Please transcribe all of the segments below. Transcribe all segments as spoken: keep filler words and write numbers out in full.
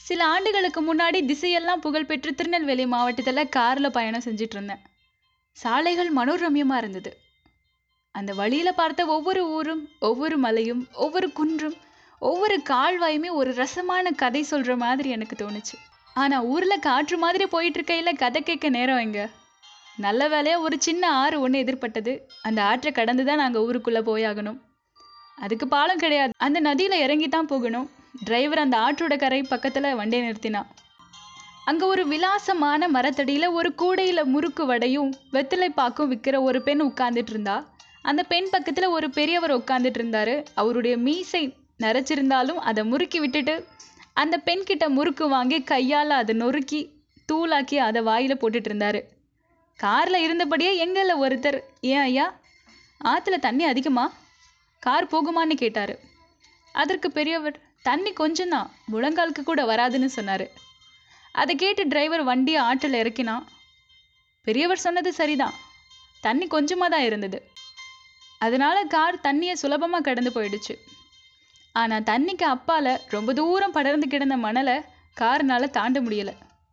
சில ஆண்டுகளுக்கு முன்னாடி திசையெல்லாம் புகழ்பெற்ற திருநெல்வேலி மாவட்டத்தில் காரில் பயணம் செஞ்சுட்டு இருந்தேன். சாலைகள் மனோரம்யமாக இருந்தது. அந்த வழியில் பார்த்த ஒவ்வொரு ஊரும், ஒவ்வொரு மலையும், ஒவ்வொரு குன்றும், ஒவ்வொரு கால்வாயுமே ஒரு ரசமான கதை சொல்கிற மாதிரி எனக்கு தோணுச்சு. ஆனால் ஊரில் காற்று மாதிரி போயிட்டு இருக்கையில் கதை கேட்க நேரம் எங்க? நல்ல வேலையாக ஒரு சின்ன ஆறு ஒன்று எதிர்பட்டது. அந்த ஆற்றை கடந்து தான் நாங்கள் ஊருக்குள்ளே போயாகணும். அதுக்கு பாலம் கிடையாது. அந்த நதியில் இறங்கி தான் போகணும். டிரைவர் அந்த ஆற்றோட கரை பக்கத்தில் வண்டியை நிறுத்தினான். அங்கே ஒரு விலாசமான மரத்தடியில் ஒரு கூடையில் முறுக்கு வடையும் வெத்தலை பாக்கும் விற்கிற ஒரு பெண் உட்கார்ந்துட்டு இருந்தா. அந்த பெண் பக்கத்தில் ஒரு பெரியவர் உட்கார்ந்துட்டு இருந்தாரு. அவருடைய மீசை நரைச்சிருந்தாலும் அதை முறுக்கி விட்டுட்டு அந்த பெண்கிட்ட முறுக்கு வாங்கி கையால் அதை நொறுக்கி தூளாக்கி அதை வாயில் போட்டுட்டு இருந்தாரு. காரில் இருந்தபடியே எங்களில் ஒருத்தர், ஏன் ஐயா, ஆற்றுல தண்ணி அதிகமா, கார் போகுமான்னு கேட்டார். அதற்கு பெரியவர், தண்ணி கொஞ்சம்தான், முழங்காலுக்கு கூட வராதுன்னு சொன்னார். அதை கேட்டு டிரைவர் வண்டியை ஆற்றில் இறக்கினான். பெரியவர் சொன்னது சரிதான், தண்ணி கொஞ்சமாக தான் இருந்தது. அதனால கார் தண்ணியை சுலபமாக கடந்து போயிடுச்சு. ஆனால் தண்ணிக்கு அப்பால் ரொம்ப தூரம் படர்ந்து கிடந்த மணலை காரினால் தாண்ட முடியலை.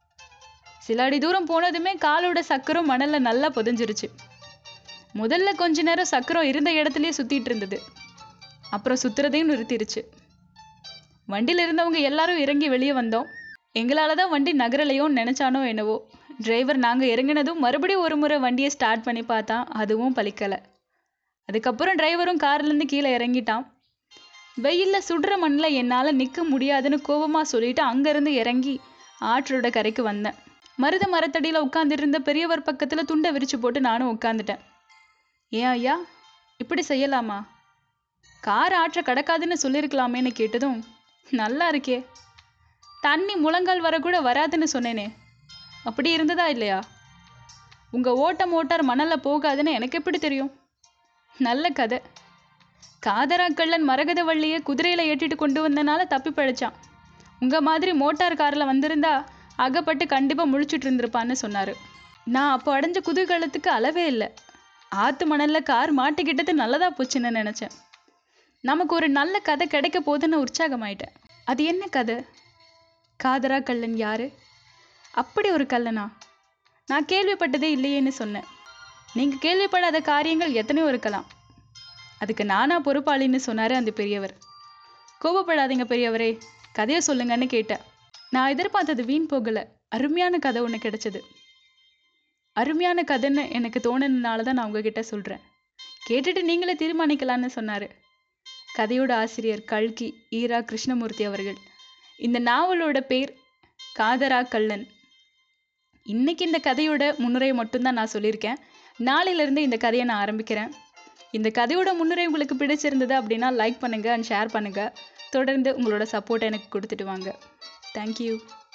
சில அடி தூரம் போனதுமே காலோட சக்கரம் மணலில் நல்லா புதைஞ்சிருச்சு. முதல்ல கொஞ்ச நேரம் சக்கரம் இருந்த இடத்துலையே சுற்றிட்டு இருந்தது. அப்புறம் சுற்றுறதையும் நிறுத்திடுச்சு. வண்டியில் இருந்தவங்க எல்லாரும் இறங்கி வெளியே வந்தோம். எங்களால் தான் வண்டி நகரலையோன்னு நினச்சானோ என்னவோ. டிரைவர் நாங்கள் இறங்கினதும் மறுபடியும் ஒரு முறை வண்டியை ஸ்டார்ட் பண்ணி பார்த்தா அதுவும் பலிக்கலை. அதுக்கப்புறம் டிரைவரும் கார்லேருந்து கீழே இறங்கிட்டான். வெயிலில் சுடுற மண்ணில் என்னால் நிற்க முடியாதுன்னு கோபமாக சொல்லிட்டு அங்கேருந்து இறங்கி ஆற்றோட கரைக்கு வந்தேன். மருத மரத்தடியில் உட்காந்துருந்த பெரியவர் பக்கத்தில் துண்டை விரித்து போட்டு நானும் உட்காந்துட்டேன். ஏன் ஐயா, இப்படி செய்யலாமா? கார் ஆற்றை கடக்காதுன்னு சொல்லியிருக்கலாமேன்னு கேட்டதும், நல்லா இருக்கே, தண்ணி முழங்கால் வர கூட வராதுன்னு சொன்னேனே, அப்படி இருந்ததா இல்லையா? உங்கள் ஓட்ட மோட்டார் மணலில் போகாதுன்னு எனக்கு எப்படி தெரியும்? நல்ல கதை. காதரா கள்ளன் மரகத வள்ளியை குதிரையில் ஏற்றிட்டு கொண்டு வந்தனால தப்பி பழிச்சான். உங்கள் மாதிரி மோட்டார் காரில் வந்திருந்தா அகப்பட்டு கண்டிப்பாக முழிச்சிட்டு இருந்திருப்பான்னு சொன்னார். நான் அப்போ அடைஞ்ச குதூகலத்துக்கு அளவே இல்லை. ஆற்று மணலில் கார் மாட்டிக்கிட்டது நல்லதாக போச்சுன்னு நினச்சேன். நமக்கு ஒரு நல்ல கதை கிடைக்க போதுன்னு உற்சாகமாயிட்டேன். அது என்ன கதை? காதரா கள்ளன் யார்? அப்படி ஒரு கள்ளனா? நான் கேள்விப்பட்டதே இல்லையேன்னு சொன்னேன். நீங்கள் கேள்விப்படாத காரியங்கள் எத்தனையோ இருக்கலாம், அதுக்கு நானா பொறுப்பாளின்னு சொன்னார் அந்த பெரியவர். கோபப்படாதீங்க பெரியவரே, கதையை சொல்லுங்கன்னு கேட்டேன். நான் எதிர்பார்த்தது வீண் போகலை. அருமையான கதை ஒன்று கிடைச்சது. அருமையான கதைன்னு எனக்கு தோணுனால தான் நான் உங்ககிட்ட சொல்கிறேன். கேட்டுட்டு நீங்களே தீர்மானிக்கலான்னு சொன்னார் கதையோட ஆசிரியர் கல்கி ஈரா கிருஷ்ணமூர்த்தி அவர்கள். இந்த நாவலோட பேர் காதரா கள்ளன். இன்னைக்கு இந்த கதையோட முன்னுரை மட்டும்தான் நான் சொல்லியிருக்கேன். நாளையிலேருந்து இந்த கதையை நான் ஆரம்பிக்கிறேன். இந்த கதையோட முன்னுரை உங்களுக்கு பிடிச்சிருந்தது அப்படின்னா லைக் பண்ணுங்கள் அண்ட் ஷேர் பண்ணுங்கள். தொடர்ந்து உங்களோட சப்போர்ட்டை எனக்கு கொடுத்துட்டு வாங்க. தேங்க்யூ.